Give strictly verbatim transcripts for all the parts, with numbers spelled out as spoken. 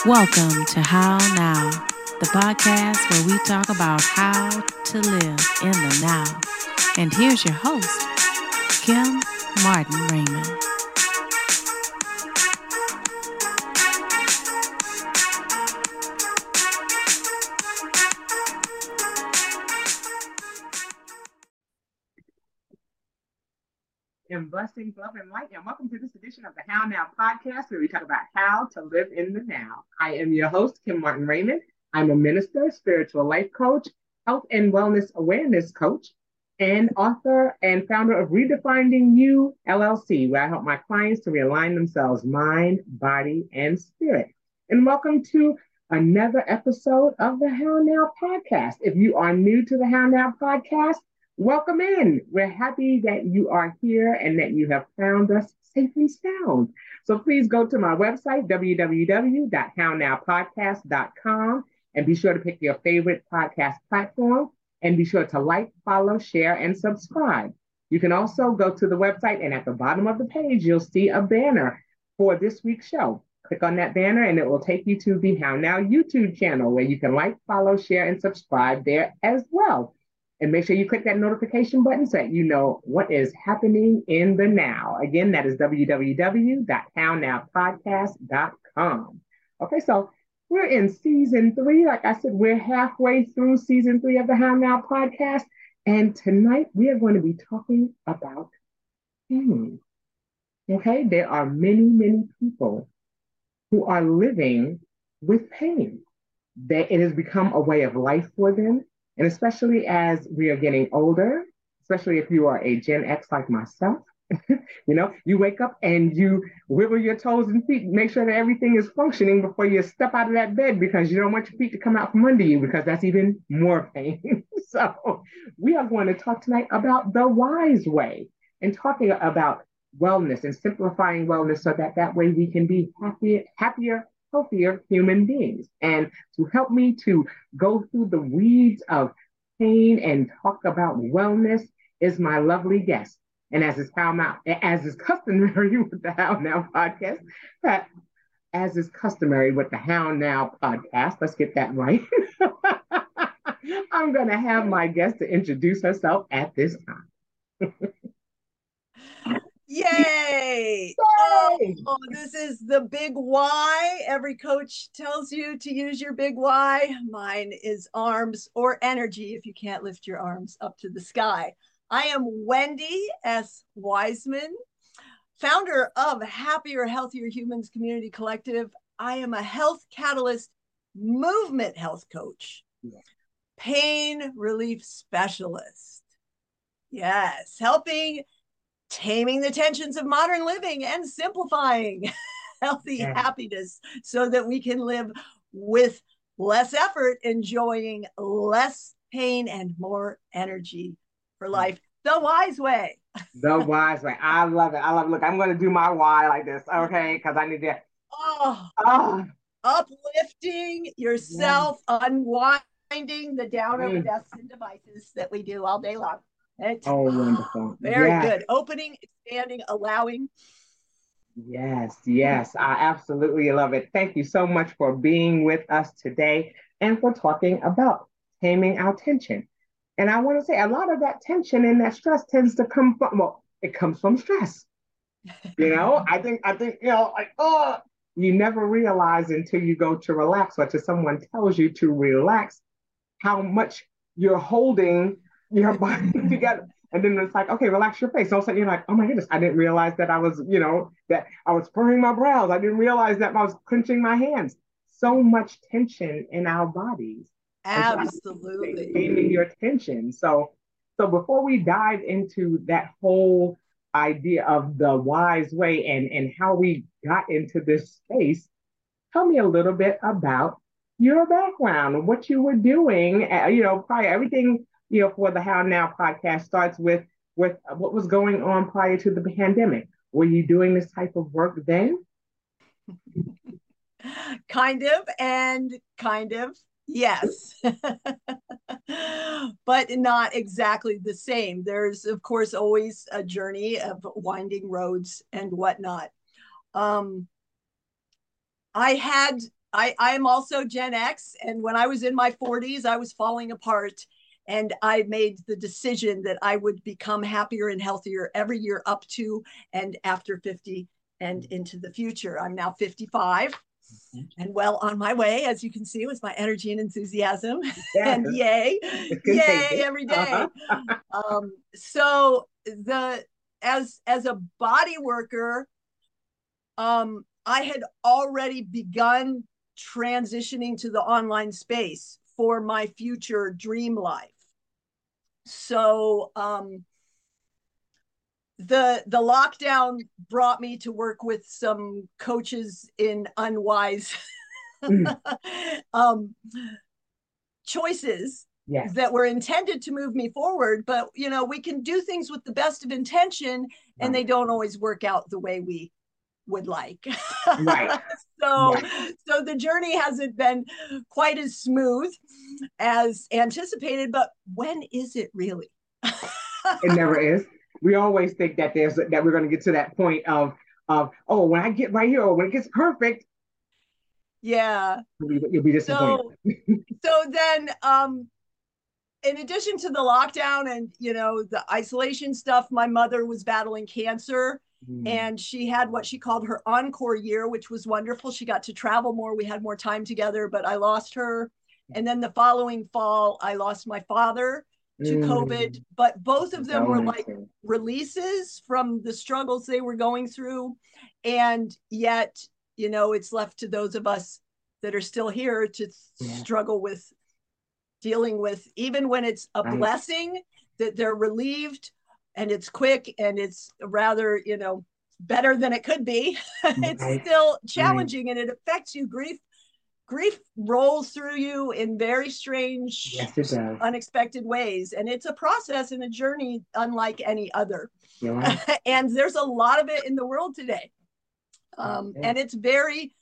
Welcome to How Now, the podcast where we talk about how to live in the now. And here's your host, Kim Martin Raymond. And blessings, love, and light. And welcome to this edition of the How Now podcast, where we talk about how to live in the now. I am your host, Kim Martin Raymond. I'm a minister, spiritual life coach, health and wellness awareness coach, and author and founder of Redefining You, L L C, where I help my clients to realign themselves, mind, body, and spirit. And welcome to another episode of the How Now podcast. If you are new to the How Now podcast, welcome in. We're happy that you are here and that you have found us safe and sound. So please go to my website, w w w dot how now podcast dot com, and be sure to pick your favorite podcast platform and be sure to like, follow, share, and subscribe. You can also go to the website, and at the bottom of the page, you'll see a banner for this week's show. Click on that banner and it will take you to the How Now YouTube channel, where you can like, follow, share, and subscribe there as well. And make sure you click that notification button so that you know what is happening in the now. Again, that is w w w dot how now podcast dot com. Okay, so we're in season three. Like I said, we're halfway through season three of the How Now podcast. And tonight we are going to be talking about pain. Okay, there are many, many people who are living with pain. That it has become a way of life for them. And especially as we are getting older, especially if you are a Gen X like myself, you know, you wake up and you wiggle your toes and feet, make sure that everything is functioning before you step out of that bed, because you don't want your feet to come out from under you, because that's even more pain. So we are going to talk tonight about the wise way and talking about wellness and simplifying wellness so that that way we can be happier, happier, healthier human beings. And to help me to go through the weeds of pain and talk about wellness is my lovely guest. And as is how now, as is customary with the How Now podcast, that as is customary with the How Now podcast, let's get that right. I'm going to have my guest to introduce herself at this time. Yay! Yay! Oh, this is the big why. Every coach tells you to use your big why. Mine is arms or energy if you can't lift your arms up to the sky. I am Wendy S. Wiseman, founder of Happier, Healthier Humans Community Collective. I am a health catalyst movement health coach, yeah. Pain relief specialist. Yes, helping taming the tensions of modern living and simplifying healthy yeah. happiness so that we can live with less effort, enjoying less pain and more energy for life. The wise way. The wise way. I love it. I love it. Look, I'm going to do my why like this, okay? Because I need to. Oh, oh. Uplifting yourself, yeah. Unwinding the downer mm. desks and devices that we do all day long. It's oh, wonderful. Very yes. good. Opening, expanding, allowing. Yes, yes. I absolutely love it. Thank you so much for being with us today and for talking about taming our tension. And I want to say a lot of that tension and that stress tends to come from, well, it comes from stress. You know, I think, I think, you know, like, oh, you never realize until you go to relax or till someone tells you to relax how much you're holding your body together. And then it's like, okay, relax your face. All of a sudden you're like, oh my goodness, I didn't realize that I was, you know, that I was furrowing my brows. I didn't realize that I was clenching my hands. So much tension in our bodies. Absolutely. Taming your tension. So, so before we dive into that whole idea of the wise way and, and how we got into this space, tell me a little bit about your background and what you were doing, uh, you know, prior, everything, you know, for the How Now podcast starts with, with what was going on prior to the pandemic. Were you doing this type of work then? Kind of, and kind of, yes. But not exactly the same. There's, of course, always a journey of winding roads and whatnot. Um, I had I, I'm also Gen X. And when I was in my forties, I was falling apart. And I made the decision that I would become happier and healthier every year up to and after fifty and into the future. I'm now fifty-five mm-hmm. and well on my way, as you can see, with my energy and enthusiasm. Yes. And yay, yay every day. Uh-huh. um, so the as as a body worker, um, I had already begun transitioning to the online space for my future dream life. So um, the the lockdown brought me to work with some coaches in unwise mm. um, choices yes. that were intended to move me forward. But, you know, we can do things with the best of intention and right. they don't always work out the way we would like. Right. so right. so the journey hasn't been quite as smooth as anticipated, but when is it really? It never is. We always think that there's that we're going to get to that point of of oh, when I get right here, or when it gets perfect. Yeah. You'll be, you'll be disappointed. So, so then um in addition to the lockdown and, you know, the isolation stuff, my mother was battling cancer. Mm. And she had what she called her encore year, which was wonderful. She got to travel more. We had more time together, but I lost her. And then the following fall, I lost my father to mm. COVID. But both of them were like releases from the struggles they were going through. And yet, you know, it's left to those of us that are still here to yeah. struggle with dealing with, even when it's a right. blessing that they're relieved and it's quick and it's rather, you know, better than it could be. It's right. still challenging right. and it affects you. Grief, grief rolls through you in very strange, yes, unexpected ways. And it's a process and a journey unlike any other. Yeah. And there's a lot of it in the world today. Um, okay. And it's very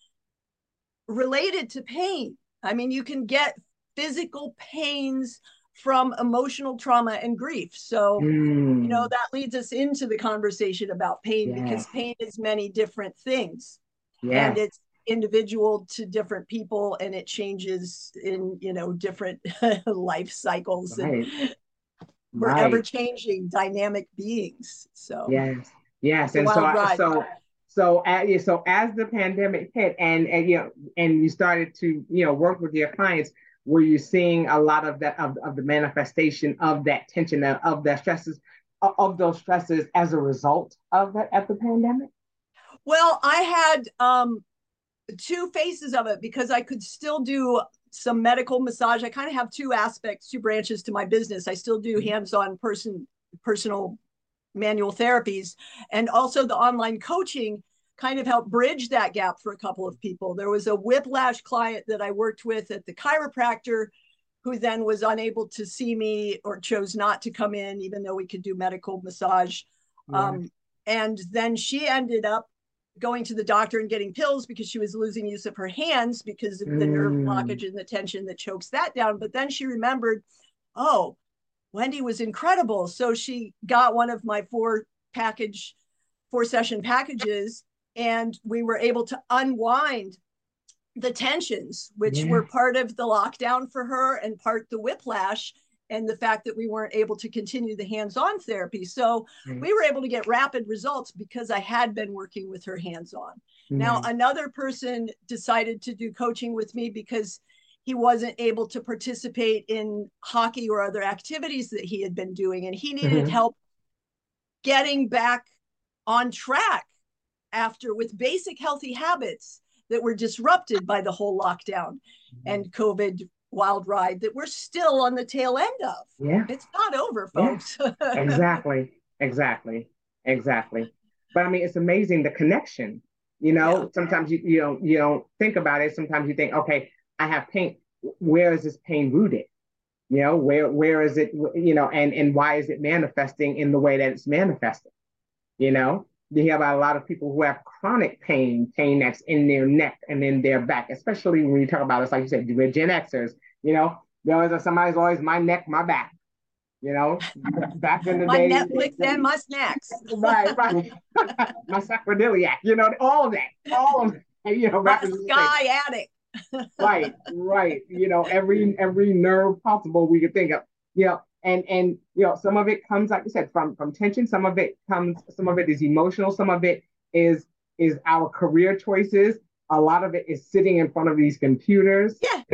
related to pain. I mean, you can get physical pains from emotional trauma and grief. So, mm. you know, that leads us into the conversation about pain yes. because pain is many different things. Yes. And it's individual to different people and it changes in, you know, different life cycles. Right. And we're right. ever changing dynamic beings. So, yes, yes. And so, I, so, so, uh, so as the pandemic hit and, and, you know, and you started to, you know, work with your clients, were you seeing a lot of that, of, of the manifestation of that tension, of, of that stresses, of, of those stresses as a result of that at the pandemic? Well, I had um, two phases of it because I could still do some medical massage. I kind of have two aspects, two branches to my business. I still do hands-on person, personal manual therapies, and also the online coaching kind of helped bridge that gap for a couple of people. There was a whiplash client that I worked with at the chiropractor who then was unable to see me or chose not to come in, even though we could do medical massage. Yeah. Um, and then she ended up going to the doctor and getting pills because she was losing use of her hands because of the mm. nerve blockage and the tension that chokes that down. But then she remembered, oh, Wendy was incredible. So she got one of my four package, four session packages, and we were able to unwind the tensions, which yeah. were part of the lockdown for her and part the whiplash and the fact that we weren't able to continue the hands-on therapy. So mm. we were able to get rapid results because I had been working with her hands-on. Mm. Now, another person decided to do coaching with me because he wasn't able to participate in hockey or other activities that he had been doing, and he needed mm-hmm. help getting back on track after with basic healthy habits that were disrupted by the whole lockdown mm-hmm. and COVID wild ride that we're still on the tail end of. Yeah. It's not over, folks. Yeah. Exactly. Exactly. Exactly. But I mean, it's amazing the connection, you know, yeah. sometimes you, you don't, you don't think about it. Sometimes you think, okay, I have pain. Where is this pain rooted? You know, where, where is it, you know, and, and why is it manifesting in the way that it's manifesting? You know, you hear about a lot of people who have chronic pain, pain that's in their neck and in their back, especially when you talk about, it's like you said, we're Gen Xers, you know, there was somebody's always my neck, my back, you know, back in the my day. My Netflix and my snacks. Right, right. My sacroiliac, you know, all of that, all of that, you know. My sky attic. Right, right. You know, every every nerve possible we could think of. You know, and and you know, some of it comes, like you said, from from tension. Some of it comes, some of it is emotional. Some of it is is our career choices. A lot of it is sitting in front of these computers. Yeah,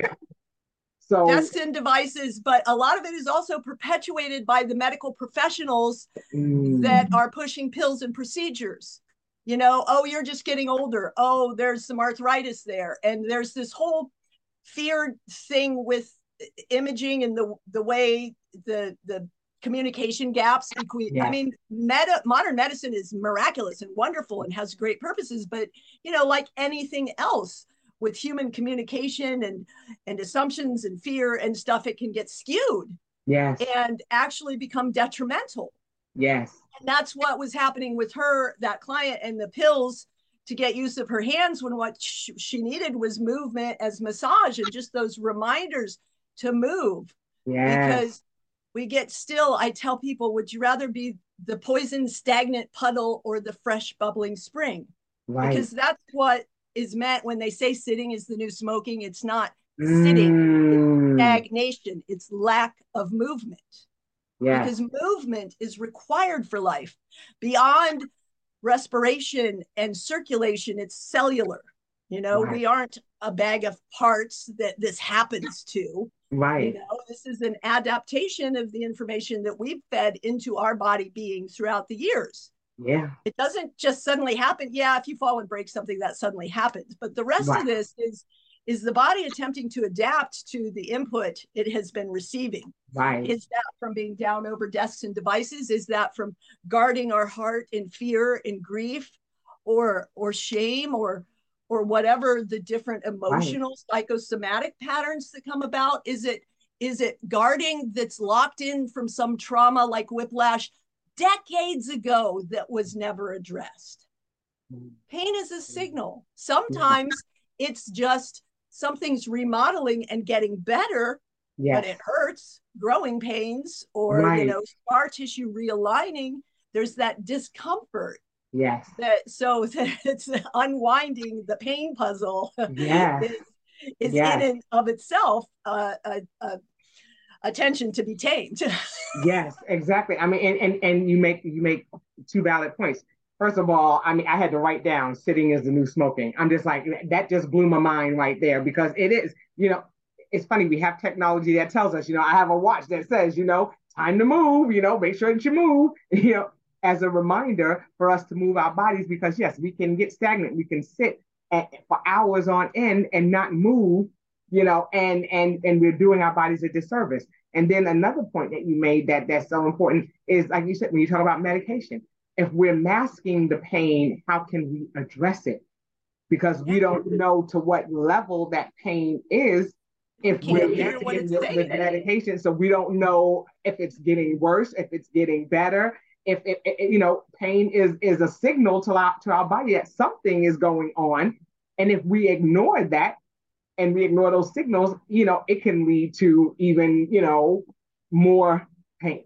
So, desks and devices, but a lot of it is also perpetuated by the medical professionals that mm, are pushing pills and procedures. You know, oh, you're just getting older. Oh, there's some arthritis there. And there's this whole fear thing with imaging and the the way the the communication gaps between, I yes, mean, meta modern medicine is miraculous and wonderful and has great purposes, but you know, like anything else with human communication and and assumptions and fear and stuff, it can get skewed yes, and actually become detrimental. yes, And that's what was happening with her, that client, and the pills to get use of her hands, when what sh- she needed was movement as massage and just those reminders to move. yes, Because we get still, I tell people, would you rather be the poisoned stagnant puddle or the fresh bubbling spring? right. Because that's what is meant when they say sitting is the new smoking. It's not sitting, it's Mm, stagnation, it's lack of movement, yes, because movement is required for life. Beyond respiration and circulation, it's cellular. You know, right, we aren't a bag of parts that this happens to. You right. know, this is an adaptation of the information that we've fed into our body being throughout the years. Yeah, It doesn't just suddenly happen. Yeah, if you fall and break something, that suddenly happens. But the rest of right, this is is the body attempting to adapt to the input it has been receiving. right, Is that from being down over desks and devices? Is that from guarding our heart in fear and grief, or or shame, or or whatever the different right. emotional psychosomatic patterns that come about? Is it is it guarding that's locked in from some trauma like whiplash decades ago that was never addressed? Pain is a signal. Yeah. Sometimes it's just something's remodeling and getting better, but Yes, it hurts, growing pains, or, you right. know, scar tissue realigning. There's that discomfort. Yes, That so it's unwinding the pain puzzle yes, is is in yes, and of itself uh, a, a attention to be tamed. yes, exactly. I mean, and, and and you make you make two valid points. First of all, I mean, I had to write down sitting is the new smoking. I'm just like, that just blew my mind right there, because it is, you know, it's funny. We have technology that tells us, you know, I have a watch that says, you know, time to move, you know, make sure that you move, you know, as a reminder for us to move our bodies, because yes, we can get stagnant. We can sit at, for hours on end and not move, you know, and and and we're doing our bodies a disservice. And then another point that you made that that's so important is, like you said, when you talk about medication, if we're masking the pain, how can we address it? Because Yeah, we don't know to what level that pain is we if we're can't hear masking what it it's with, with saying. medication. So we don't know if it's getting worse, if it's getting better. If it, it, you know, pain is is a signal to our to our body that something is going on, and if we ignore that, and we ignore those signals, you know, it can lead to even, you know, more pain.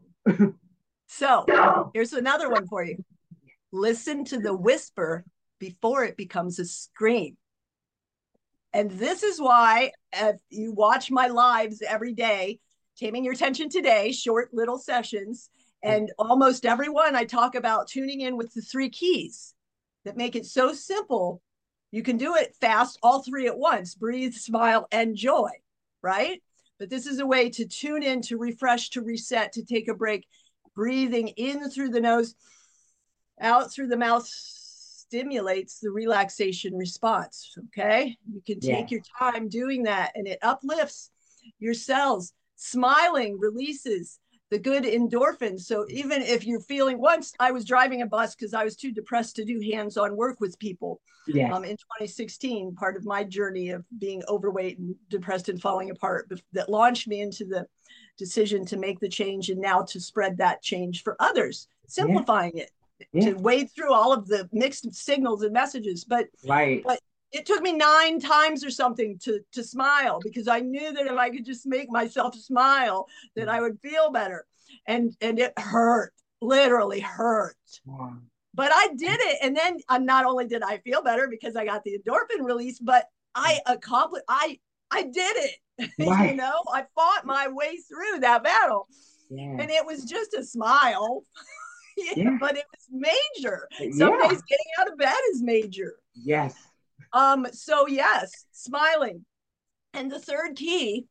So here's another one for you. Listen to the whisper before it becomes a scream. And this is why, if you watch my lives every day, Taming Your Tension Today, short little sessions, and almost everyone I talk about tuning in with the three keys that make it so simple. You can do it fast, all three at once: breathe, smile, and joy, right? But this is a way to tune in, to refresh, to reset, to take a break. Breathing in through the nose, out through the mouth stimulates the relaxation response. Okay. You can take Yes. your time doing that, and it uplifts your cells. Smiling releases the good endorphins. So even if you're feeling, once I was driving a bus because I was too depressed to do hands-on work with people. Yes. Um, in twenty sixteen, part of my journey of being overweight and depressed and falling apart, that launched me into the decision to make the change, and now to spread that change for others, Yeah. simplifying it, Yeah. to wade through all of the mixed signals and messages. But Right. but it took me nine times or something to to smile, because I knew that if I could just make myself smile, that I would feel better. And and it hurt, literally hurt. But I did it. And then uh, not only did I feel better because I got the endorphin release, but I accomplished, I, I did it. Right. You know, I fought my way through that battle. Yeah. And it was just a smile. Yeah, Yeah. but it was major. Some Yeah. days getting out of bed is major. Yes. Um, so yes, smiling. And the third key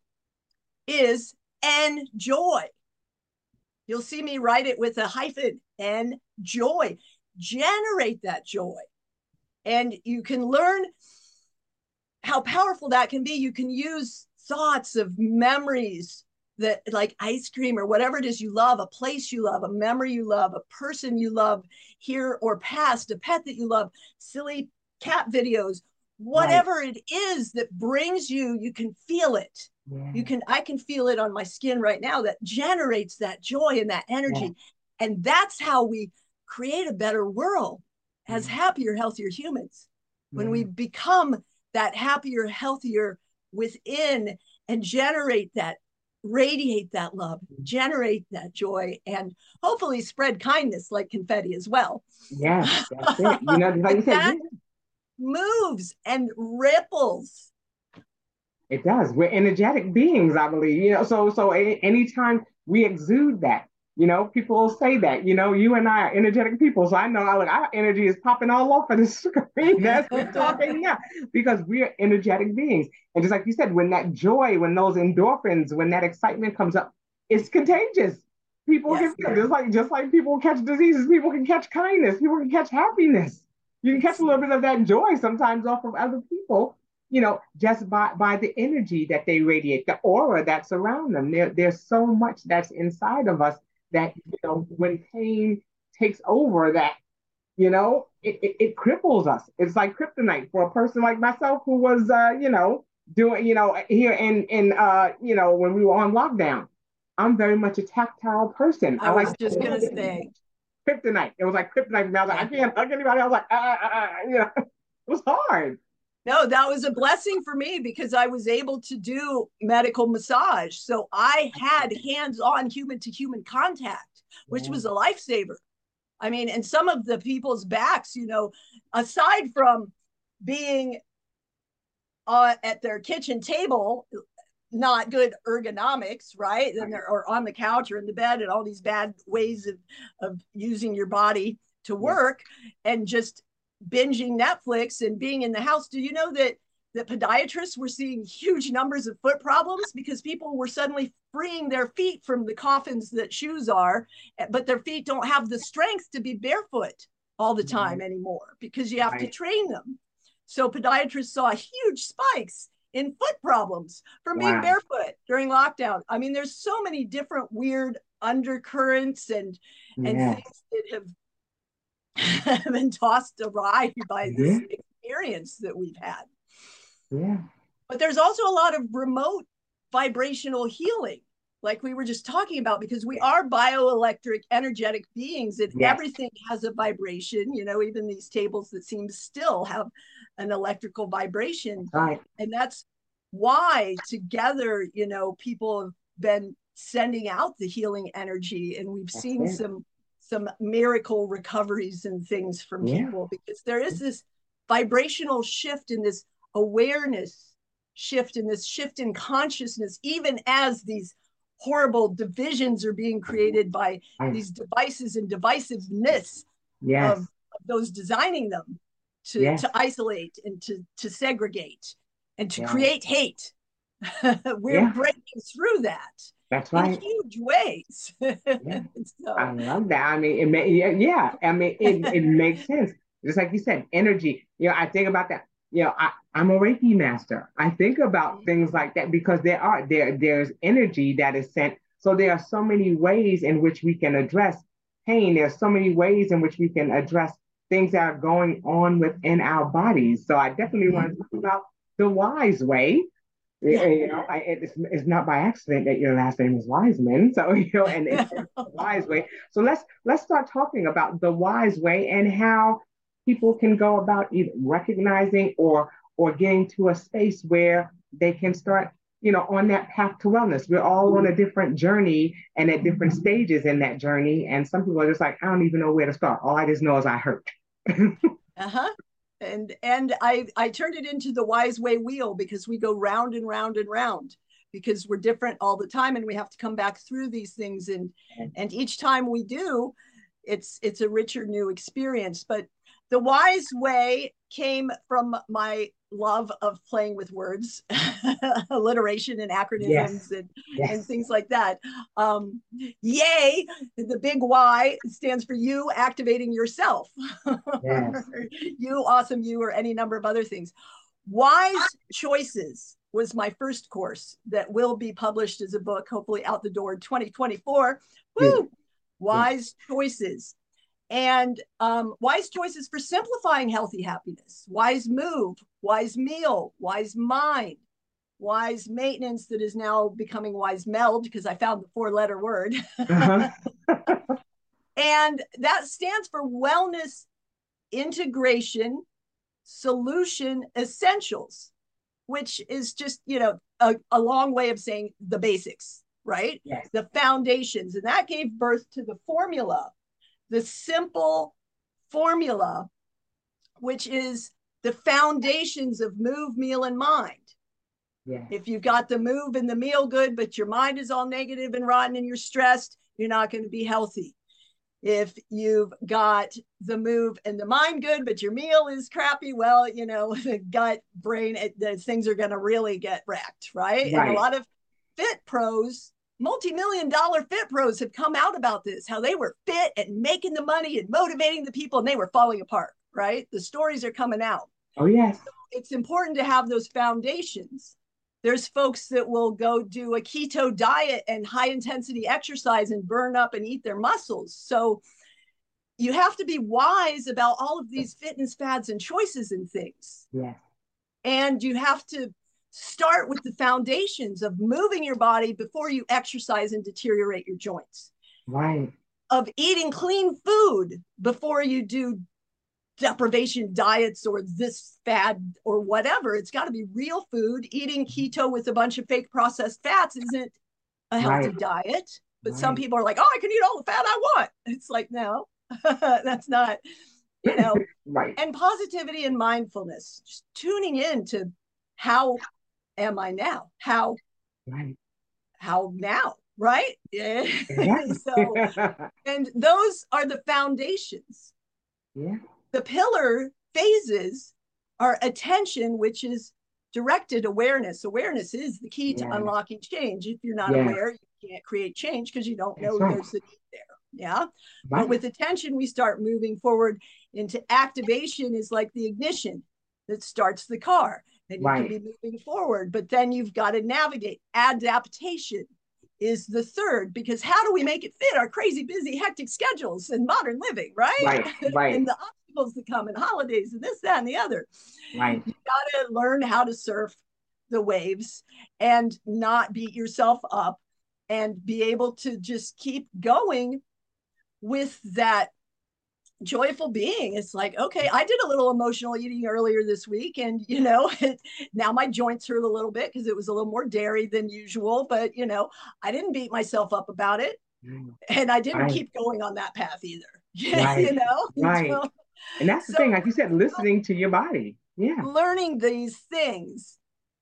is enjoy. You'll see me write it with a hyphen, enjoy. Generate that joy. And you can learn how powerful that can be. You can use thoughts of memories that, like ice cream or whatever it is you love, a place you love, a memory you love, a person you love here or past, a pet that you love, silly cat videos, whatever right. it is that brings you, you can feel it. Yeah. You can, I can feel it on my skin right now that generates that joy and that energy. Yeah. And that's how we create a better world as yeah. happier, healthier humans. Yeah. When we become that happier, healthier within and generate that, radiate that love, generate that joy, and hopefully spread kindness like confetti as well. Yes, that's it. You know, like you said, that yeah. moves and ripples. It does. We're energetic beings, I believe. You know, so so a- anytime we exude that, you know, people will say that, you know, you and I are energetic people. So I know like our energy is popping all over the screen as we're talking now because we're energetic beings. And just like you said, when that joy, when those endorphins, when that excitement comes up, it's contagious. People yes. can just like just like people catch diseases, people can catch kindness, people can catch happiness. You can catch a little bit of that joy sometimes off of other people, you know, just by, by the energy that they radiate, the aura that's around them. There, there's so much that's inside of us that, you know, when pain takes over that, you know, it, it, it cripples us. It's like kryptonite for a person like myself who was, uh, you know, doing, you know, here in, in uh, you know, when we were on lockdown. I'm very much a tactile person. I, I was like just going to say. Kryptonite. It was like kryptonite. I was like, I can't hug anybody. I was like, uh, uh, uh, you know, it was hard. No, that was a blessing for me because I was able to do medical massage. So I had hands-on human-to-human contact, which was a lifesaver. I mean, and some of the people's backs, you know, aside from being uh, at their kitchen table, not good ergonomics, right? And they're or on the couch or in the bed and all these bad ways of, of using your body to work and just binging Netflix and being in the house. Do you know that that podiatrists were seeing huge numbers of foot problems because people were suddenly freeing their feet from the coffins that shoes are, but their feet don't have the strength to be barefoot all the time right. anymore because you have right. to train them. So podiatrists saw huge spikes in foot problems from wow. being barefoot during lockdown. I mean, there's so many different weird undercurrents and yes. and things that have been tossed awry by this yeah. experience that we've had. Yeah. But there's also a lot of remote vibrational healing, like we were just talking about, because we are bioelectric, energetic beings, and yes. everything has a vibration. You know, even these tables that seem to still have an electrical vibration. Right. And that's why together, you know, people have been sending out the healing energy, and we've that's seen it. some some miracle recoveries and things from yeah. people, because there is this vibrational shift in this awareness shift in this shift in consciousness, even as these horrible divisions are being created by these devices and divisiveness yes. of, of those designing them to, yes. to isolate and to, to segregate and to yeah. create hate. We're yeah. breaking through that. That's right. In huge ways. Yeah. So. I love that. I mean, it may, yeah, yeah. I mean, it, it makes sense. Just like you said, energy. You know, I think about that. You know, I, I'm a Reiki master. I think about things like that because there are there there's energy that is sent. So there are so many ways in which we can address pain. There's so many ways in which we can address things that are going on within our bodies. So I definitely want to talk about the wise way. Yeah. You know, I, it's, it's not by accident that your last name is Wiseman. So, you know, and it's the wise way. So let's let's start talking about the wise way and how people can go about either recognizing or or getting to a space where they can start, you know, on that path to wellness. We're all on a different journey and at different stages in that journey. And some people are just like, I don't even know where to start. All I just know is I hurt. Uh-huh. And and I I turned it into the Wise Way wheel because we go round and round and round because we're different all the time and we have to come back through these things, and and each time we do, it's it's a richer new experience. But the Wise Way came from my love of playing with words, alliteration and acronyms, yes. and, yes. and things like that. Um, yay, the big Y stands for you activating yourself. Yes. You, awesome you, or any number of other things. Wise Choices was my first course that will be published as a book, hopefully out the door in twenty twenty-four. Woo! Yeah. Wise yeah. Choices. And um, wise choices for simplifying healthy happiness, wise move, wise meal, wise mind, wise maintenance that is now becoming wise meld because I found the four letter word. Uh-huh. And that stands for wellness, integration, solution, essentials, which is just, you know, a, a long way of saying the basics, right? Yes. The foundations. And that gave birth to the formula. The simple formula, which is the foundations of move, meal, and mind. Yeah. If you've got the move and the meal good, but your mind is all negative and rotten and you're stressed, you're not going to be healthy. If you've got the move and the mind good, but your meal is crappy, well, you know, the gut, brain, it, the things are going to really get wrecked, right? right? And a lot of fit pros, multi-million dollar fit pros have come out about this, how they were fit and making the money and motivating the people, and they were falling apart, right? The stories are coming out. Oh, yes. So it's important to have those foundations. There's folks that will go do a keto diet and high intensity exercise and burn up and eat their muscles. So you have to be wise about all of these fitness fads and choices and things. Yeah. And you have to start with the foundations of moving your body before you exercise and deteriorate your joints. Right. Of eating clean food before you do deprivation diets or this fad or whatever. It's got to be real food. Eating keto with a bunch of fake processed fats isn't a healthy right. diet. But right. some people are like, oh, I can eat all the fat I want. It's like, no, that's not, you know. Right. And positivity and mindfulness, just tuning in to how am I now? How, right. how now, right? Yeah. So, and those are the foundations. Yeah. The pillar phases are attention, which is directed awareness. Awareness is the key to yeah. unlocking change. If you're not yeah. aware, you can't create change because you don't know right. there's a need there. Yeah. Right. But with attention, we start moving forward into activation is like the ignition that starts the car. And you right. can be moving forward, but then you've got to navigate. Adaptation is the third, because how do we make it fit our crazy, busy, hectic schedules and modern living, right? Right, right. And the obstacles that come and holidays and this, that, and the other. Right. You got to learn how to surf the waves and not beat yourself up and be able to just keep going with that joyful being. It's like, okay, I did a little emotional eating earlier this week, and you know, it, now my joints hurt a little bit because it was a little more dairy than usual, but you know, I didn't beat myself up about it, and I didn't right. keep going on that path either. Right. You know, right. So, and that's the so, thing, like you said, listening to your body. Yeah, learning these things,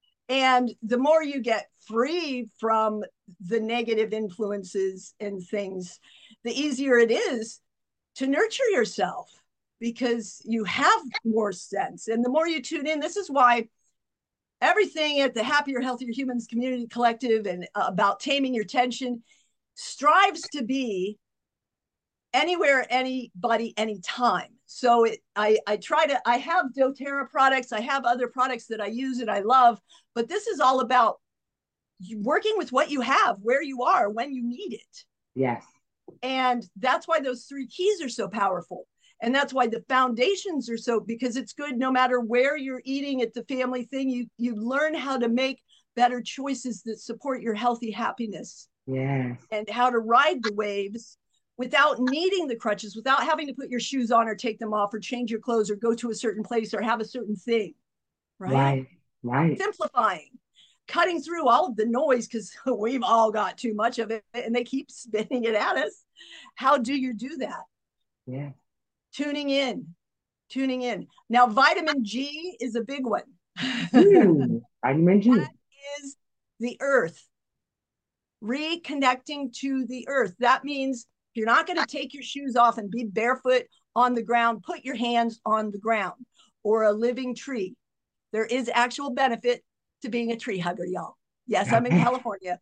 and the more you get free from the negative influences and things, the easier it is to nurture yourself, because you have more sense. And the more you tune in, this is why everything at the Happier, Healthier Humans Community Collective and uh, about taming your tension strives to be anywhere, anybody, anytime. So it, I, I try to, I have doTERRA products, I have other products that I use and I love, but this is all about working with what you have, where you are, when you need it. Yes. And that's why those three keys are so powerful. And that's why the foundations are so, because it's good no matter where you're eating at the family thing, you, you learn how to make better choices that support your healthy happiness. Yes. And how to ride the waves without needing the crutches, without having to put your shoes on or take them off or change your clothes or go to a certain place or have a certain thing. Right? Right. Right. Simplifying. Cutting through all of the noise, because we've all got too much of it and they keep spinning it at us. How do you do that? Yeah. Tuning in, tuning in. Now, vitamin G is a big one. Mm, vitamin G. That is the earth. Reconnecting to the earth. That means you're not going to take your shoes off and be barefoot on the ground. Put your hands on the ground or a living tree. There is actual benefit to being a tree hugger, y'all. Yes, I'm in California.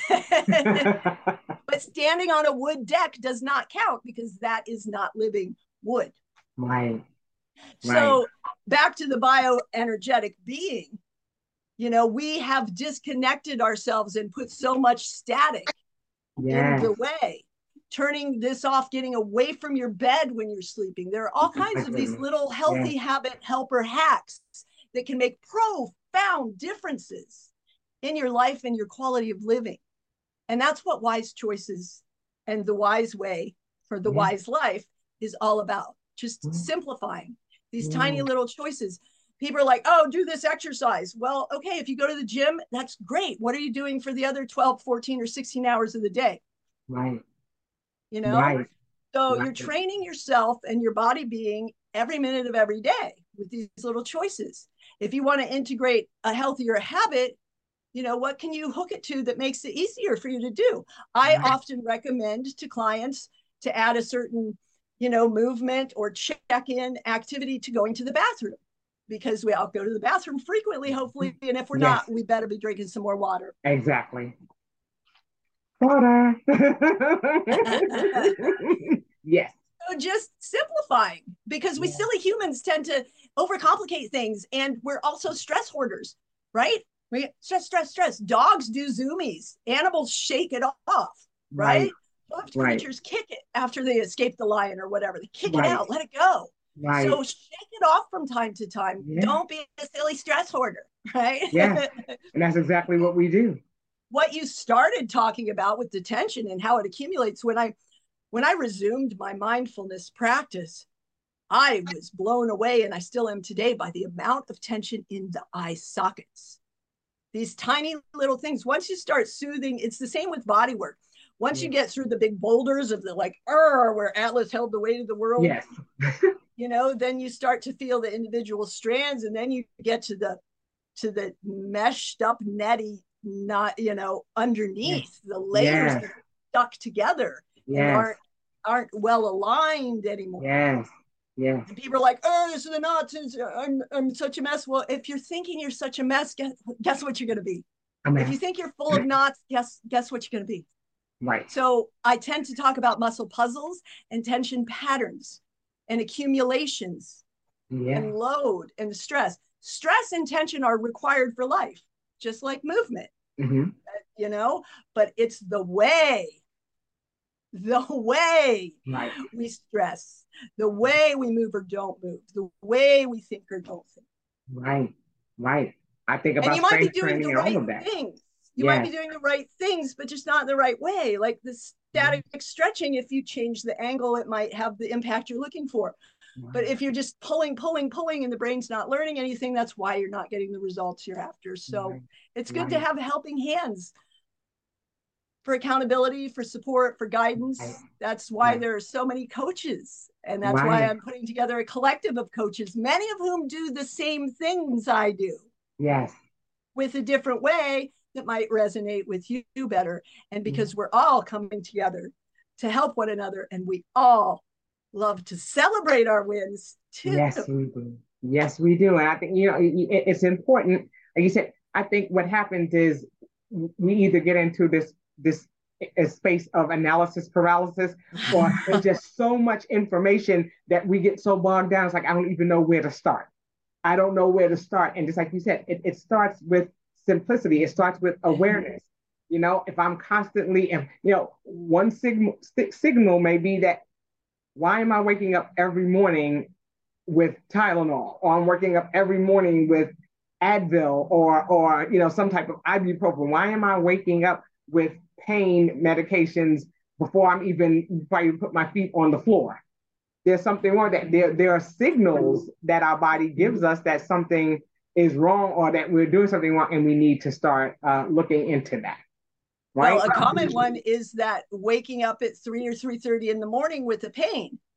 But standing on a wood deck does not count because that is not living wood. Right. So right. back to the bioenergetic being, you know, we have disconnected ourselves and put so much static yes. in the way. Turning this off, getting away from your bed when you're sleeping. There are all kinds of these little healthy yes. habit helper hacks that can make profound differences in your life and your quality of living. And that's what Wise Choices and the Wise Way for the yeah. Wise Life is all about. Just mm. simplifying these mm. tiny little choices. People are like, oh, do this exercise. Well, okay, if you go to the gym, that's great. What are you doing for the other twelve, fourteen, or sixteen hours of the day? Right. You know? Right. So right. you're training yourself and your body being every minute of every day with these little choices. If you want to integrate a healthier habit, you know, what can you hook it to that makes it easier for you to do? I right. often recommend to clients to add a certain, you know, movement or check-in activity to going to the bathroom, because we all go to the bathroom frequently, hopefully. And if we're yes. not, we better be drinking some more water. Exactly. Water. Yes. So just simplifying, because we yeah. silly humans tend to overcomplicate things, and we're also stress hoarders, right? We get stress, stress, stress. Dogs do zoomies. Animals shake it off, right? Soft right. creatures kick it after they escape the lion or whatever. They kick right. it out, let it go. Right. So shake it off from time to time. Yeah. Don't be a silly stress hoarder, right? Yeah, and that's exactly what we do. What you started talking about with the tension and how it accumulates, when I when I resumed my mindfulness practice, I was blown away, and I still am today, by the amount of tension in the eye sockets. These tiny little things. Once you start soothing, it's the same with body work. Once yes. you get through the big boulders of the like, er, where Atlas held the weight of the world, yes. you know, then you start to feel the individual strands, and then you get to the to the meshed up netty, not, you know, underneath yes. the layers yes. that are stuck together yes. and aren't aren't well aligned anymore. Yes. Yeah. And people are like, oh, this is the knots. I'm, I'm such a mess. Well, if you're thinking you're such a mess, guess, guess what you're going to be? If you think you're full of knots, guess, guess what you're going to be? Right. So I tend to talk about muscle puzzles and tension patterns and accumulations yeah. and load and stress. Stress and tension are required for life, just like movement, mm-hmm. you know, but it's the way the way right. we stress, the way we move or don't move, the way we think or don't think. Right, right. I think about and you might be doing training the and right all of that. things. You yes. might be doing the right things, but just not the right way. Like the static mm-hmm. stretching, if you change the angle, it might have the impact you're looking for. Right. But if you're just pulling, pulling, pulling, and the brain's not learning anything, that's why you're not getting the results you're after. So right. it's good right. to have helping hands for accountability, for support, for guidance. Right. That's why right. there are so many coaches. And that's right. why I'm putting together a collective of coaches, many of whom do the same things I do. Yes. With a different way that might resonate with you better. And because mm. we're all coming together to help one another, and we all love to celebrate our wins too. Yes, we do. Yes, we do. And I think, you know, it, it's important. Like you said, I think what happens is we either get into this this a space of analysis paralysis, or there's just so much information that we get so bogged down. It's like, I don't even know where to start. I don't know where to start. And just like you said, it, it starts with simplicity. It starts with awareness. You know, if I'm constantly, you know, one signal, signal may be that, why am I waking up every morning with Tylenol? Or I'm waking up every morning with Advil or, or you know, some type of ibuprofen. Why am I waking up with pain medications before I'm even, before I even put my feet on the floor? There's something wrong. That there, there are signals that our body gives us that something is wrong, or that we're doing something wrong, and we need to start uh, looking into that. Right? Well, a common one is that waking up at three or three thirty in the morning with a pain.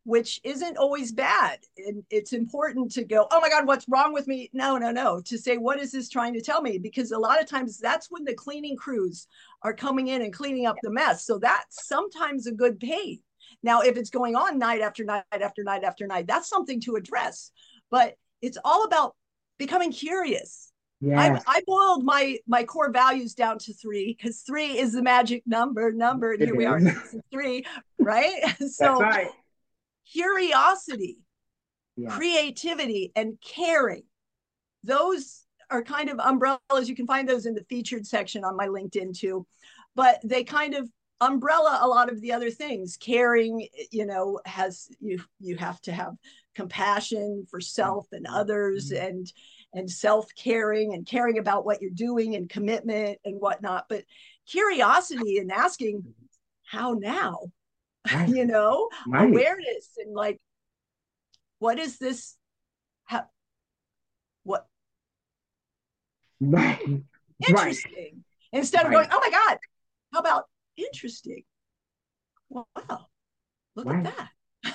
which isn't always bad. And it's important to go, oh my God, what's wrong with me? No, no, no. To say, what is this trying to tell me? Because a lot of times that's when the cleaning crews are coming in and cleaning up the mess. So that's sometimes a good pay. Now, if it's going on night after night after night after night, that's something to address. But it's all about becoming curious. Yes. I, I boiled my my core values down to three, because three is the magic number. Number, and It here we is. are, season three, right? So, That's right. curiosity, Yeah. creativity, and caring. Those are kind of umbrellas. You can find those in the featured section on my LinkedIn too, but they kind of umbrella a lot of the other things. Caring, you know, has you you have to have compassion for self and others, and and self-caring and caring about what you're doing and commitment and whatnot. But curiosity and asking, how now? Right. You know, Right. awareness and like, what is this? How, what? Right. Interesting. Right. Instead of Right. going, oh my God, how about interesting? Wow, look Right. at that.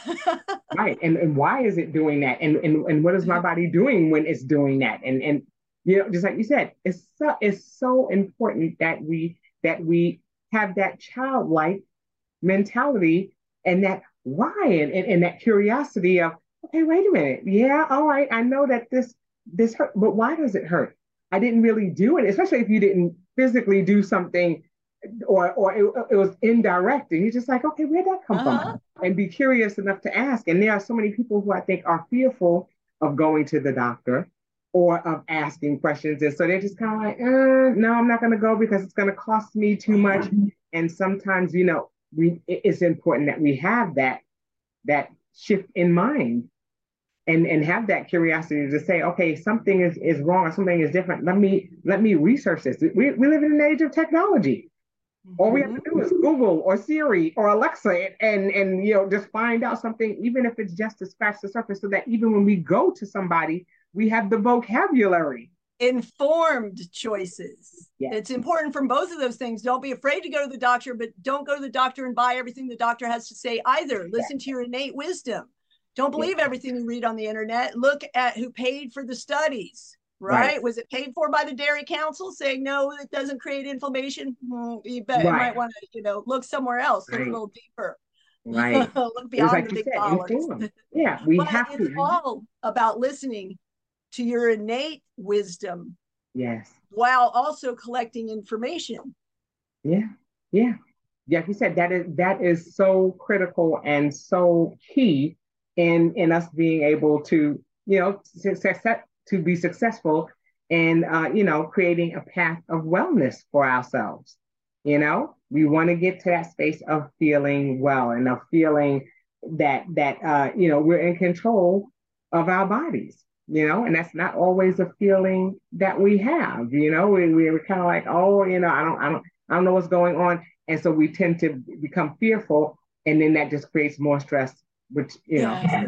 Right. And and why is it doing that? And and and what is my body doing when it's doing that? And and you know, just like you said, it's so it's so important that we that we have that childlike mentality and that why and, and, and that curiosity of, okay, wait a minute. Yeah, all right. I know that this this hurt, but why does it hurt? I didn't really do it, especially if you didn't physically do something or or it, it was indirect, and you're just like, okay, where'd that come Uh-huh. from? And be curious enough to ask. And there are so many people who I think are fearful of going to the doctor or of asking questions, and so they're just kind of like, uh, no, I'm not going to go because it's going to cost me too much. And sometimes, you know, we it's important that we have that that shift in mind and and have that curiosity to say, okay, something is is wrong or something is different. Let me let me research this. We we live in an age of technology. All we have to do is Google or Siri or Alexa and, and, and you know, just find out something, even if it's just to scratch the surface, so that even when we go to somebody, we have the vocabulary. Informed choices. Yes. It's important from both of those things. Don't be afraid to go to the doctor, but don't go to the doctor and buy everything the doctor has to say either. Listen to your innate wisdom. Don't believe Yes. everything you read on the internet. Look at who paid for the studies. Right? Right. Was it paid for by the Dairy Council saying, no, it doesn't create inflammation? Hmm, you, bet, Right. you might want to, you know, look somewhere else, look Right. a little deeper. Right. Look It's beyond like the you big said, dollars. inform. Yeah, we But have it's to. all about listening to your innate wisdom Yes. while also collecting information. Yeah. Yeah. Yeah, like you said, that is that is so critical and so key in in us being able to, you know, success, to be successful and uh, you know, creating a path of wellness for ourselves. You know, we want to get to that space of feeling well and of feeling that that uh, you know, we're in control of our bodies. You know, and that's not always a feeling that we have. You know, we we're kind of like, oh, you know, I don't, I don't, I don't know what's going on, and so we tend to become fearful, and then that just creates more stress, which you know, Yeah.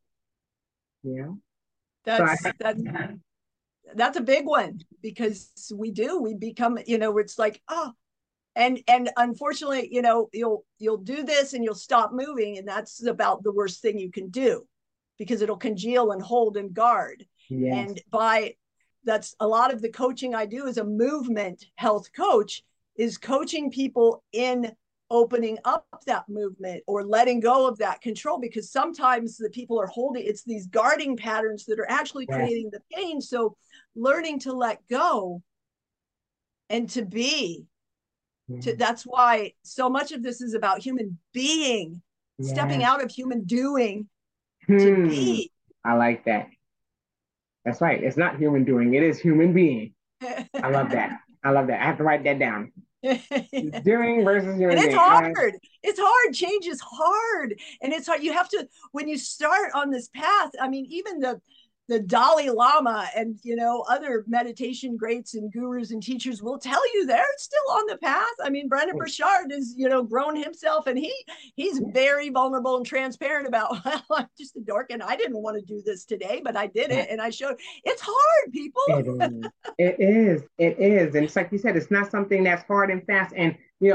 yeah. That's So I, that's that's a big one, because we do we become, you know, it's like, oh, and and unfortunately, you know, you'll you'll do this and you'll stop moving, and that's about the worst thing you can do, because it'll congeal and hold and guard. yes. And by that's a lot of the coaching I do as a movement health coach, is coaching people in opening up that movement or letting go of that control, because sometimes the people are holding, it's these guarding patterns that are actually Yes. creating the pain. So learning to let go and to be, to, that's why so much of this is about human being, Yes. stepping out of human doing Hmm. to be. I like that. That's right. It's not human doing. It is human being. I love that. I love that. I have to write that down. Doing versus human and it's being. hard. Right. It's hard. Change is hard, and it's hard. You have to, when you start on this path. I mean, even the the Dalai Lama and, you know, other meditation greats and gurus and teachers will tell you they're still on the path. I mean, Brendon Burchard has, you know, grown himself, and he he's very vulnerable and transparent about, well, I'm just a dork and I didn't want to do this today, but I did it, and I showed. It's hard, people. It is. It is. It is. And it's like you said, it's not something that's hard and fast. And, you know,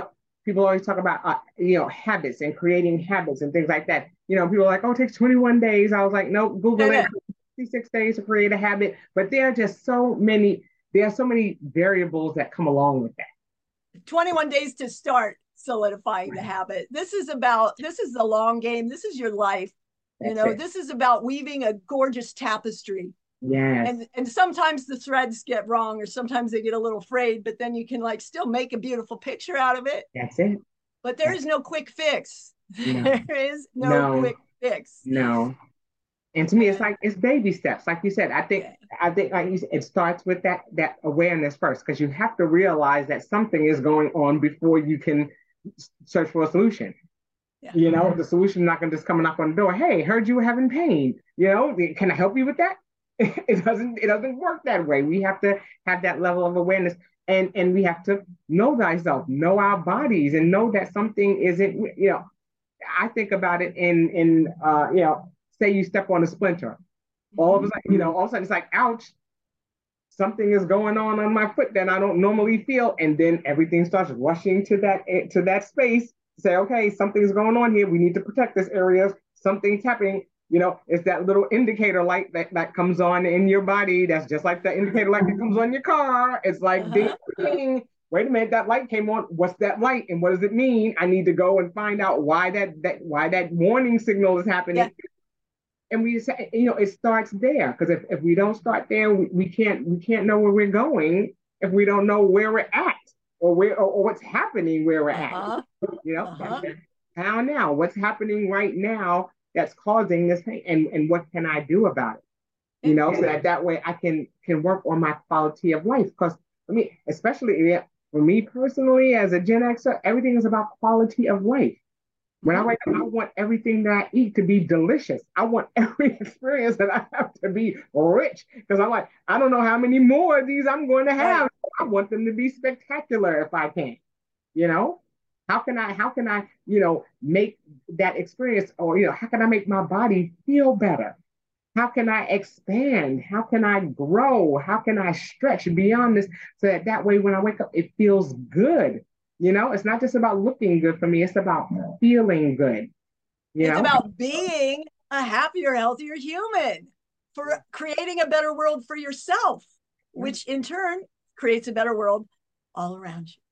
people always talk about, uh, you know, habits and creating habits and things like that. You know, people are like, oh, it takes twenty-one days. I was like, no, Google it. sixty-six days to create a habit. But there are just so many, there are so many variables that come along with that. twenty-one days to start solidifying right. the habit. This is about, this is the long game. This is your life. That's you know, it. This is about weaving a gorgeous tapestry. Yes. And and sometimes the threads get wrong, or sometimes they get a little frayed, but then you can like still make a beautiful picture out of it. That's it. But there That's is no quick fix. No. There is no, no quick fix. No. And to me, it's like it's baby steps. Like you said, I think okay. I think like you said, it starts with that that awareness first, because you have to realize that something is going on before you can search for a solution. Yeah. You know, the solution is not going to just come and knock on the door. Hey, heard you were having pain. You know, can I help you with that? It doesn't it doesn't work that way. We have to have that level of awareness, and and we have to know thyself, know our bodies, and know that something isn't, you know, I think about it in in uh you know, say you step on a splinter, all of a sudden, you know, all of a sudden it's like, ouch, something is going on on my foot that I don't normally feel, and then everything starts rushing to that to that space to say, okay, something's going on here, we need to protect this area, something's happening. You know, it's that little indicator light that, that comes on in your body. That's just like the indicator light that comes on your car. It's like, uh-huh. ding, ding. Wait a minute, that light came on. What's that light? And what does it mean? I need to go and find out why that, that why that warning signal is happening. Yeah. And we say, you know, it starts there. Because if, if we don't start there, we, we can't we can't know where we're going if we don't know where we're at, or where or, or what's happening where we're uh-huh. at. You know, uh-huh. how now? What's happening right now that's causing this thing, and, and what can I do about it? You know, so that that way I can can work on my quality of life. Because for me, especially for me personally as a Gen Xer, everything is about quality of life. When I wake up, I want everything that I eat to be delicious. I want every experience that I have to be rich, because I'm like, I don't know how many more of these I'm going to have. Right. I want them to be spectacular if I can, you know? How can I, how can I, you know, make that experience, or, you know, how can I make my body feel better? How can I expand? How can I grow? How can I stretch beyond this, so that that way when I wake up, it feels good? You know, it's not just about looking good for me. It's about feeling good. You it's know? about being a happier, healthier human, for creating a better world for yourself, yeah. which in turn creates a better world all around you.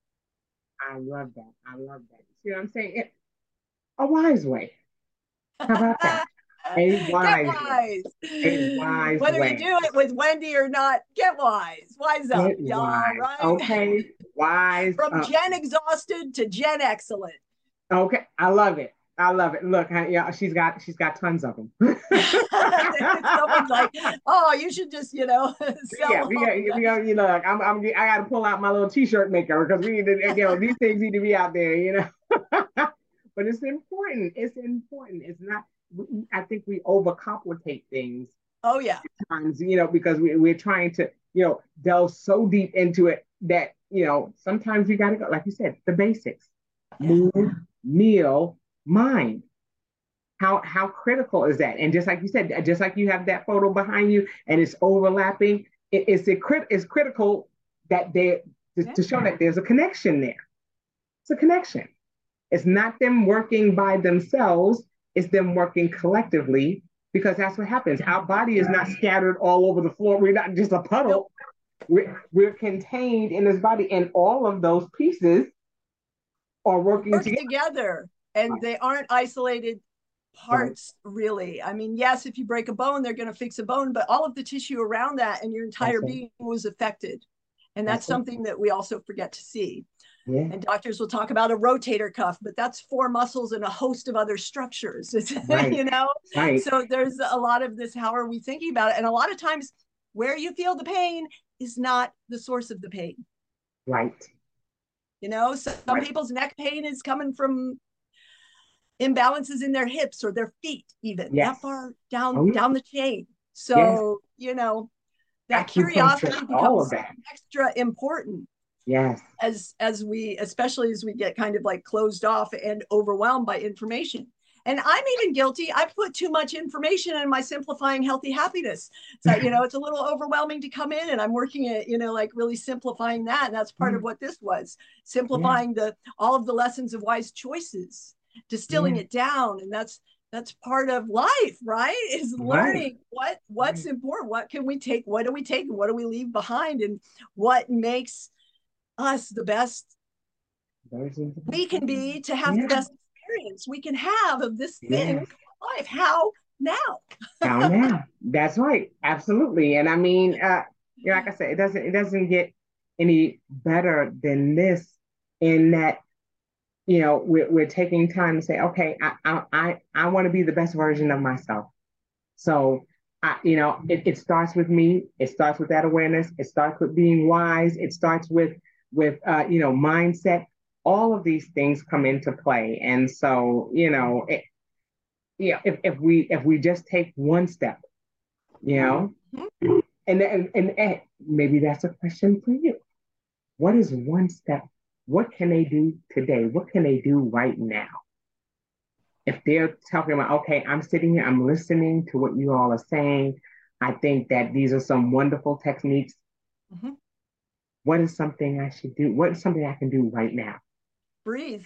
I love that. I love that. See what I'm saying? It, a wise way. How about that? A wise, get wise. A wise Whether way. you do it with Wendy or not, get wise. Wise up, get y'all, wise. Right? Okay, wise. From up. Gen Exhausted to Gen Excellent. Okay, I love it. I love it. Look, I, yeah, she's got she's got tons of them. Someone's like, oh, you should just, you know, sell yeah, we got, we got, you know, like, I'm, I'm, I got to pull out my little T-shirt maker, because we need to, you know, these things need to be out there, you know. But it's important. It's important. It's not. I think we overcomplicate things. Oh yeah. Times, you know, because we, we're trying to, you know, delve so deep into it that, you know, sometimes you got to go, like you said, the basics: yeah. mood, meal, mind. How how critical is that? And just like you said, just like you have that photo behind you and it's overlapping, it, it's a crit it's critical that they to, yeah. to show that there's a connection there. It's a connection. It's not them working by themselves, it's them working collectively, because that's what happens. Our body is not scattered all over the floor. We're not just a puddle. We're, we're contained in this body, and all of those pieces are working Work together. together. And they aren't isolated parts, right. really. I mean, yes, if you break a bone, they're going to fix a bone, but all of the tissue around that and your entire that's being it. was affected. And that's, that's something it. that we also forget to see. Yeah. And doctors will talk about a rotator cuff, but that's four muscles and a host of other structures, right. you know? Right. So there's a lot of this, how are we thinking about it? And a lot of times where you feel the pain is not the source of the pain. Right. You know, so some right. people's neck pain is coming from imbalances in their hips or their feet, even yes. that far down, oh, yeah. down the chain. So, yes. you know, that curiosity becomes that. extra important. Yes. As as we, especially as we get kind of like closed off and overwhelmed by information. And I'm even guilty. I put too much information in my Simplifying Healthy Happiness. So, you know, it's a little overwhelming to come in, and I'm working at, you know, like really simplifying that. And that's part of what this was, simplifying yeah. the all of the lessons of wise choices, distilling yeah. it down. And that's that's part of life, right? Is learning right. what what's right. important. What can we take? What do we take? And what do we leave behind? And what makes us the best we can be to have yeah. the best experience we can have of this thing yes. life. How now? How now? That's right. Absolutely. And I mean, uh, you know, like I said, it doesn't it doesn't get any better than this, in that, you know, we're we're taking time to say, okay, I I I, I want to be the best version of myself. So I, you know, it, it starts with me. It starts with that awareness. It starts with being wise. It starts with with uh, you know, mindset. All of these things come into play. And so, you know, it, yeah, if, if we if we just take one step, you know, mm-hmm. and, and, and and maybe that's a question for you. What is one step? What can they do today? What can they do right now? If they're talking about, okay, I'm sitting here, I'm listening to what you all are saying. I think that these are some wonderful techniques. Mm-hmm. What is something I should do? What is something I can do right now? Breathe.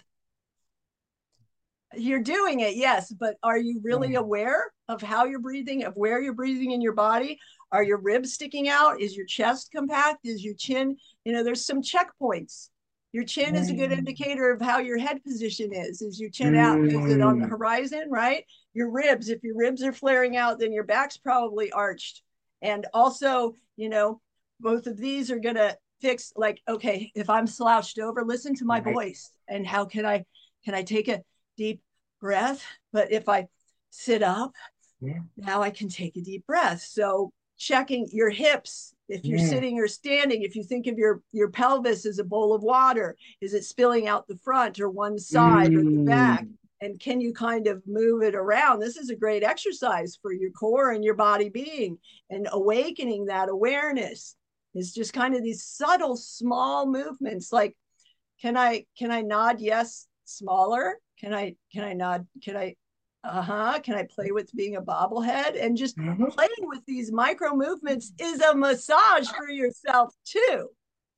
You're doing it, yes, but are you really yeah. aware of how you're breathing, of where you're breathing in your body? Are your ribs sticking out? Is your chest compact? Is your chin, you know, there's some checkpoints. Your chin mm. is a good indicator of how your head position is. Is your chin mm. out? Is it on the horizon, right? Your ribs, if your ribs are flaring out, then your back's probably arched. And also, you know, both of these are going to fix, like, okay, if I'm slouched over, listen to my right. voice. And how can I, can I take a deep breath? But if I sit up, yeah. now I can take a deep breath. So checking your hips, if you're yeah. sitting or standing, if you think of your, your pelvis as a bowl of water, is it spilling out the front or one side mm. or the back? And can you kind of move it around? This is a great exercise for your core and your body being, and awakening that awareness. Is just kind of these subtle, small movements. Like, can I, can I nod yes smaller? Can I, can I nod? Can I, uh-huh. Can I play with being a bobblehead? And just mm-hmm. playing with these micro movements is a massage for yourself too.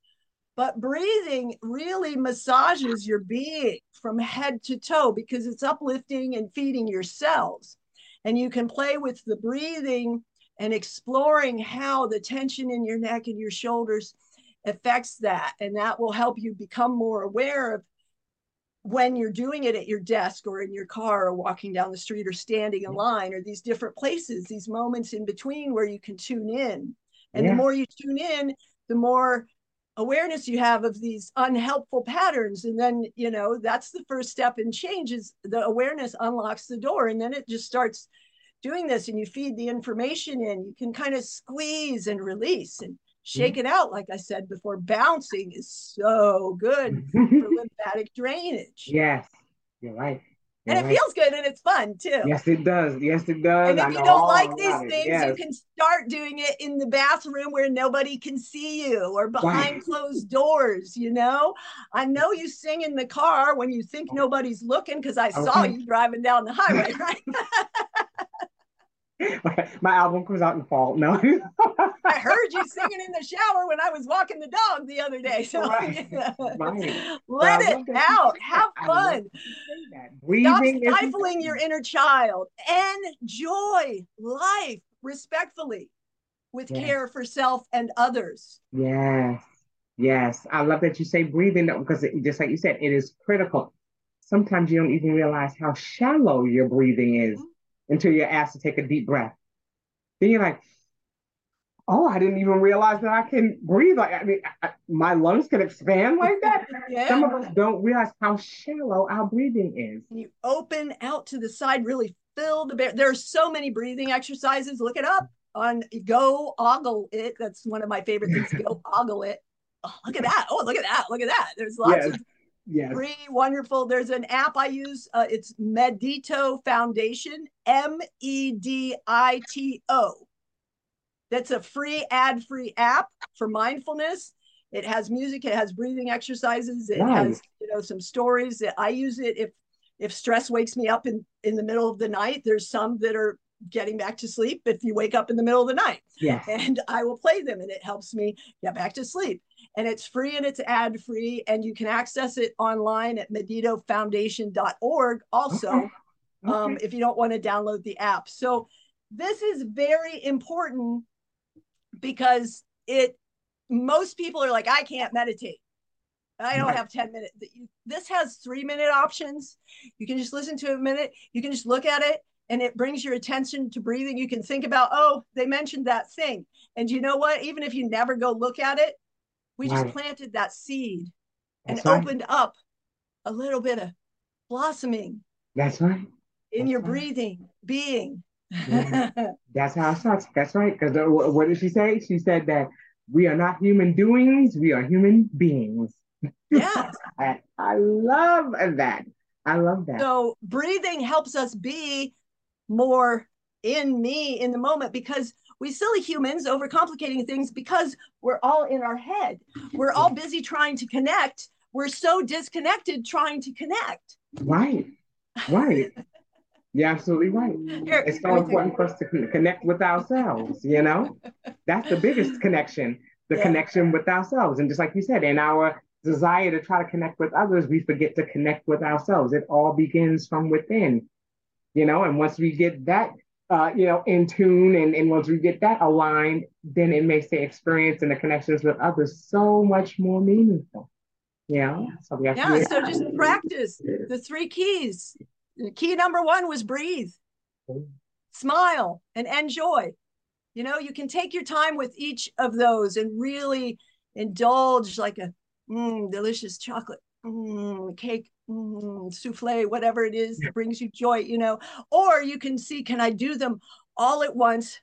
But breathing really massages your being from head to toe, because it's uplifting and feeding your cells. And you can play with the breathing and exploring how the tension in your neck and your shoulders affects that. And that will help you become more aware of when you're doing it at your desk or in your car or walking down the street or standing in line, or these different places, these moments in between where you can tune in. And yeah. the more you tune in, the more awareness you have of these unhelpful patterns. And then, you know, that's the first step in change, is the awareness unlocks the door. And then it just starts doing this, and you feed the information in. You can kind of squeeze and release and shake mm-hmm. it out. Like I said before, bouncing is so good for lymphatic drainage. Yes, you're right. You're and it right. feels good, and it's fun too. Yes, it does. Yes, it does. And if I you don't like these things, yes. you can start doing it in the bathroom where nobody can see you, or behind right. closed doors. You know, I know you sing in the car when you think nobody's looking, because I okay. saw you driving down the highway, right? My album comes out in fall. No, I heard you singing in the shower when I was walking the dog the other day. So right. right. let so it out. Have fun. Stop stifling your inner child. Enjoy life respectfully, with yes. care for self and others. Yes, yes. I love that you say breathing, because it, just like you said, it is critical. Sometimes you don't even realize how shallow your breathing is. Mm-hmm. Until you're asked to take a deep breath. Then you're like, oh, I didn't even realize that I can breathe. Like, I mean, I, my lungs can expand like that. Yeah. Some of us don't realize how shallow our breathing is. You open out to the side, really fill the bear. There are so many breathing exercises. Look it up on Go Ogle It. That's one of my favorite things. Go Ogle It. Oh, look at that. Oh, look at that. Look at that. There's lots yes. of Yes. Free, wonderful. There's an app I use. Uh, it's Medito Foundation, M E D I T O. That's a free, ad-free app for mindfulness. It has music. It has breathing exercises. It nice. has, you know, some stories. I use it if if stress wakes me up in, in the middle of the night, there's some that are getting back to sleep if you wake up in the middle of the night. Yes. And I will play them and it helps me get back to sleep. And it's free and it's ad free. And you can access it online at medito foundation dot org also, okay. Okay. Um, if you don't want to download the app. So this is very important because it, most people are like, I can't meditate. I don't have ten minutes. This has three minute options. You can just listen to a minute. You can just look at it and it brings your attention to breathing. You can think about, oh, they mentioned that thing. And you know what? Even if you never go look at it, we right. just planted that seed and That's opened right. up a little bit of blossoming. That's right. In That's your right. breathing, being. Yeah. That's how it starts. That's right. Because what did she say? She said that we are not human doings, we are human beings. Yes. I, I love that. I love that. So breathing helps us be more in me in the moment, because we silly humans overcomplicating things because we're all in our head. We're all busy trying to connect. We're so disconnected trying to connect. Right. Right. You're absolutely right. Here, it's so important for us to connect with ourselves, you know? That's the biggest connection, the yeah. connection with ourselves. And just like you said, in our desire to try to connect with others, we forget to connect with ourselves. It all begins from within, you know? And once we get that, uh, you know, in tune, and, and once we get that aligned, then it makes the experience and the connections with others so much more meaningful. You know? So we have yeah, to so just practice the three keys. Key number one was breathe, smile, and enjoy. You know, you can take your time with each of those and really indulge like a mm, delicious chocolate mm, cake, mm, souffle, whatever it is that brings you joy, you know. Or you can see, can I do them all at once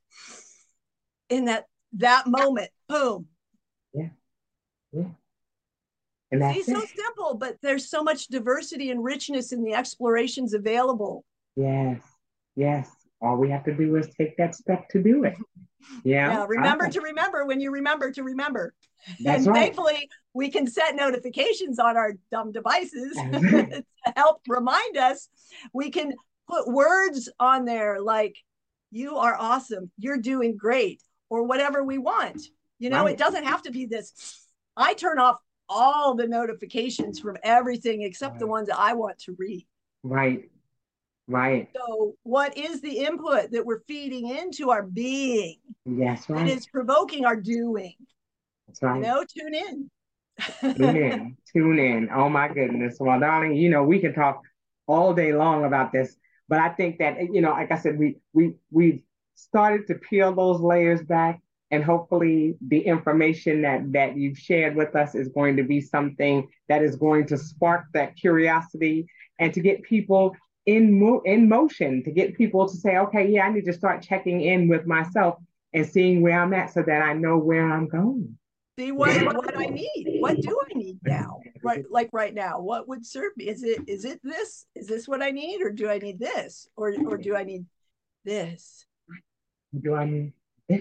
in that that moment? Boom. Yeah. Yeah. And that's See, so it. simple, but there's so much diversity and richness in the explorations available. Yes, yes. All we have to do is take that step to do it. Yeah. Yeah. Remember to remember when you remember to remember. That's and right. thankfully, we can set notifications on our dumb devices to help remind us. We can put words on there like, you are awesome, you're doing great, or whatever we want. You know, right. It doesn't have to be this. I turn off all the notifications from everything except right. the ones that I want to read. Right. Right. So what is the input that we're feeding into our being? Yes, right. That is provoking our doing. That's right. You know, tune in. Tune in. Tune in. Oh my goodness. Well, darling, you know, we can talk all day long about this, but I think that, you know, like I said, we we we started to peel those layers back. And hopefully the information that, that you've shared with us is going to be something that is going to spark that curiosity and to get people in, mo- in motion, to get people to say, okay, yeah, I need to start checking in with myself and seeing where I'm at so that I know where I'm going. See what, what I need. What do I need now? Right, like right now, what would serve me? Is it is it this? Is this what I need? Or do I need this? Or, or do I need this? Do I need this?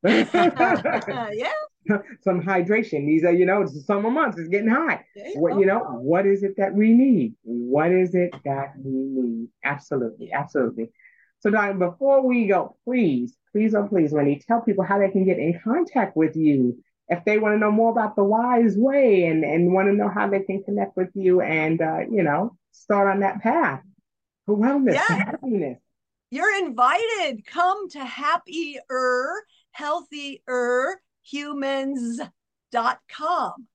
Yeah. Some hydration. These are, you know, it's the summer months. It's getting hot. What, you know, what is it that we need? What is it that we need? Absolutely. Absolutely. So, darling, before we go, please, please, oh, please, Wendy, tell people how they can get in contact with you if they want to know more about the Wise Way and, and want to know how they can connect with you and, uh, you know, start on that path for wellness, yeah. and happiness. You're invited. Come to happier, healthier humans dot com.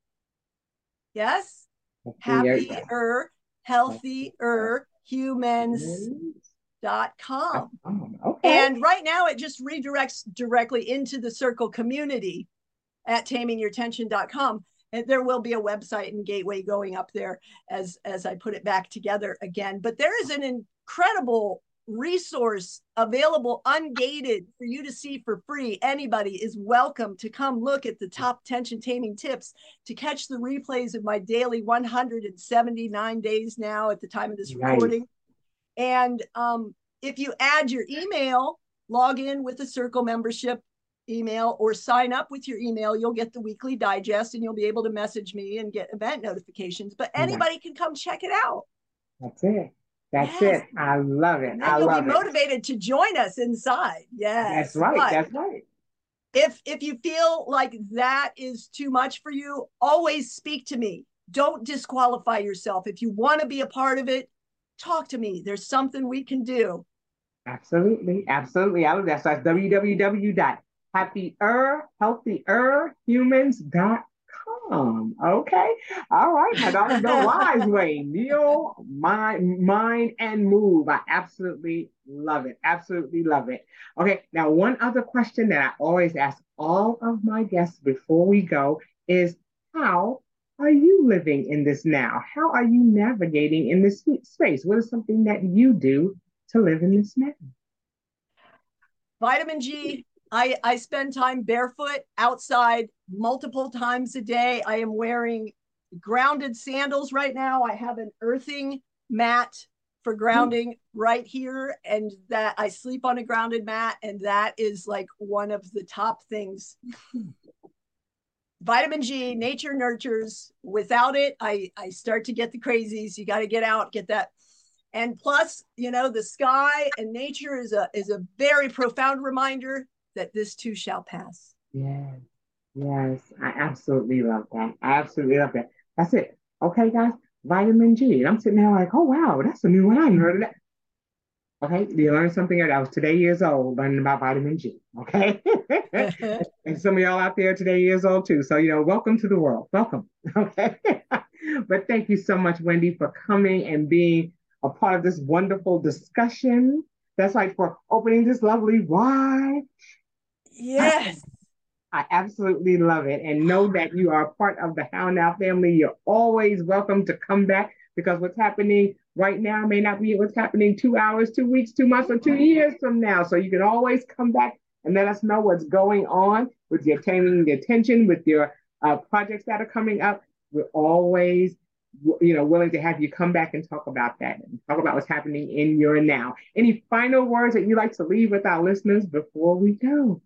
Yes? Happier, healthier humans dot com. Okay. And right now it just redirects directly into the Circle community at taming your tension dot com. And there will be a website and gateway going up there as, as I put it back together again. But there is an incredible resource available ungated for you to see for free. Anybody is welcome to come look at the top tension taming tips, to catch the replays of my daily one hundred seventy-nine days now at the time of this recording. Nice. And um, if you add your email, log in with a Circle membership email or sign up with your email, you'll get the weekly digest and you'll be able to message me and get event notifications. But anybody yeah. can come check it out. That's it. That's Yes. it. I love it. And then I you'll be love it. motivated to join us inside. Yes. That's right. But That's right. if if you feel like that is too much for you, always speak to me. Don't disqualify yourself. If you want to be a part of it, talk to me. There's something we can do. Absolutely. Absolutely. I love that. So that's w w w dot happier healthier humans dot com. Okay. All right. My daughter, the wise way. Kneel, mind, mind, and move. I absolutely love it. Absolutely love it. Okay. Now, one other question that I always ask all of my guests before we go is how are you living in this now? How are you navigating in this space? What is something that you do to live in this now? Vitamin G. I, I spend time barefoot outside multiple times a day. I am wearing grounded sandals right now. I have an earthing mat for grounding right here, and that I sleep on a grounded mat, and that is like one of the top things. Vitamin G, nature nurtures. Without it, I, I start to get the crazies. You got to get out, get that. And plus, you know, the sky and nature is a is a very profound reminder that this too shall pass. Yes, yes, I absolutely love that. I absolutely love that. That's it. Okay, guys, vitamin G. And I'm sitting there like, oh wow, that's a new one. I haven't heard of that. Okay, you learned something. I was today years old learning about vitamin G. Okay, and some of y'all out there today years old too. So you know, welcome to the world. Welcome. Okay, but thank you so much, Wendy, for coming and being a part of this wonderful discussion. That's like for opening this lovely why. Yes. I absolutely love it. And know that you are a part of the How Now family. You're always welcome to come back because what's happening right now may not be what's happening two hours, two weeks, two months, or two years from now. So you can always come back and let us know what's going on with your attaining the attention, with your uh, projects that are coming up. We're always you know, willing to have you come back and talk about that and talk about what's happening in your now. Any final words that you'd like to leave with our listeners before we go?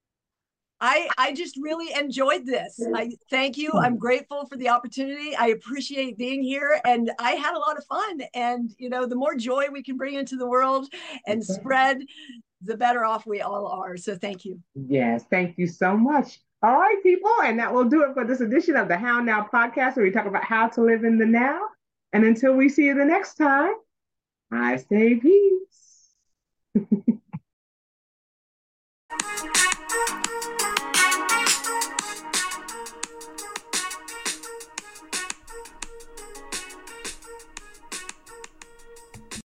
I, I just really enjoyed this. I thank you. I'm grateful for the opportunity. I appreciate being here, and I had a lot of fun. And, you know, the more joy we can bring into the world and spread, the better off we all are. So thank you. Yes, thank you so much. All right, people, and that will do it for this edition of the How Now podcast, where we talk about how to live in the now. And until we see you the next time, I say peace.